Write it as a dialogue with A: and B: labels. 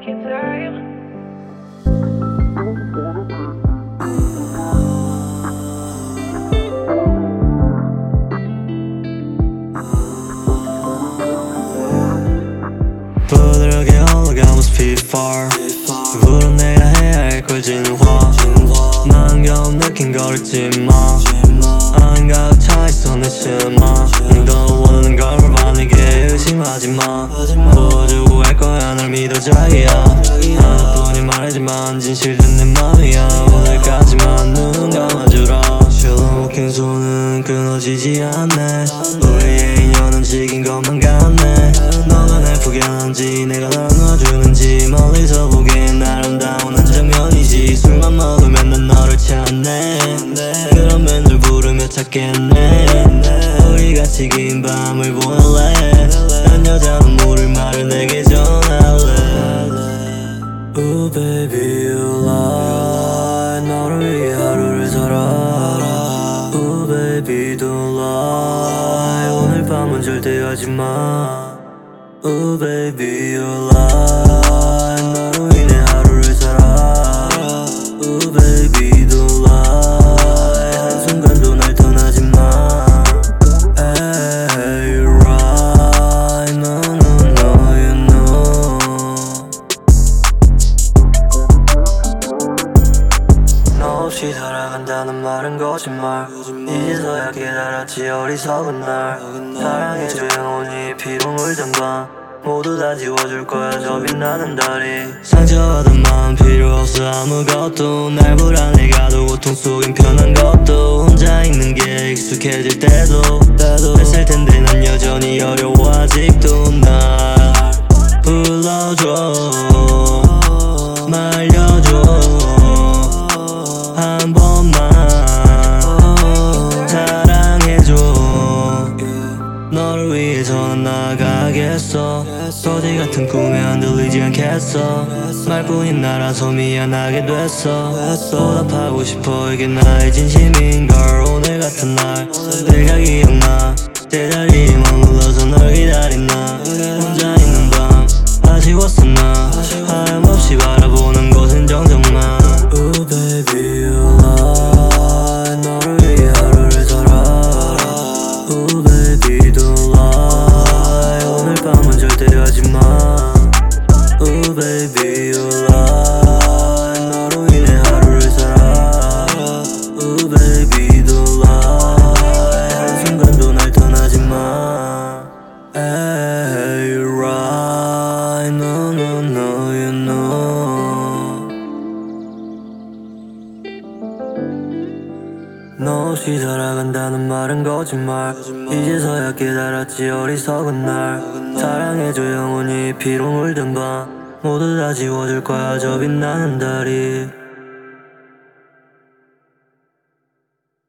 A: taking time.
B: 부드럽게 올라가면 speed far 부른 내가 해야 할 걸 진화 난 겨우 느낀 걸 잊지 마 아닌 가득 차있어 내 심마 너 원하는 걸 반에게 의심하지 마 보여주고 할 거야 널 믿어 자기야 하나뿐인 말이지만 진실은 내 맘이야 오늘까지만 눈 감아주라 Slow walking 손은 끊어지지 않네 우리의 인연은 지긴 것만 같네 너가 날 포기하는지 내가 널 놔주는지 멀리서 보기엔 아름다운 한 장면이지 술만 먹으면 난 너를 찾네 그러면 널 부르며 찾겠네 우리 같이 긴 밤을 보낼래 난 여자 눈물을 말을 내게 전할래 Ooh baby you lie 너를 위해 하루를 살아 Ooh baby don't lie 오늘 밤은 절대 가지마 Ooh baby you lie 너로 인해 하루를 살아 Ooh baby don't lie 한순간도 날 떠나지마 Hey you're right no no no you know 너 없이 살아간다는 말은 거짓말 이제서야 깨달았지 어리석은 날 사랑해줘 영원히 피로 물든 밤 모두 다 지워줄 거야 저 빛나는 달이 상처받은 마음 필요 없어 아무것도 날 불안해 가도 고통 속엔 편한 것도 혼자 있는 게 익숙해질 때도 뺐을 텐데 난 여전히 어려워 아직도 날 불러줘 말려줘 한 번만 사랑해줘 너를 위해서는 나가겠어 거지 같은 꿈에 흔들리지 않겠어 말뿐인 나라서 미안하게 됐어 보답하고 싶어 이게 나의 진심인걸 오늘 같은 날 내가 기억나 제자리에 머물러서 널 기다린 나 혼자 있는 밤 아쉬웠어 나 하염없이 바라보는 곳은 정적만 Ooh baby you lie 너를 위해 하루를 살아 Ooh baby don't lie 오늘 밤은 절대 가지마 Ooh baby you lie 너로 인해 하루를 살아 Ooh baby don't lie 한순간도 날 떠나지마 Hey you're right no no no you know 너 없이 살아간다는 말은 거짓말 이제서야 깨달았지 어리석은 날 사랑해줘 영원히 피로 물든 밤 모두 다 지워줄 거야 저 빛나는 달이